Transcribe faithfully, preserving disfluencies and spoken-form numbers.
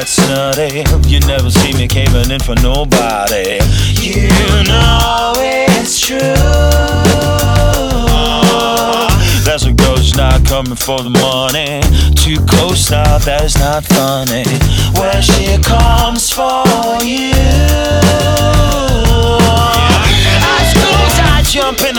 that's nutty. You never see me caving in for nobody. You know it's true. That's a girl who's not coming for the money. Too close now, that is not funny. Where she comes for you. At schools I jump in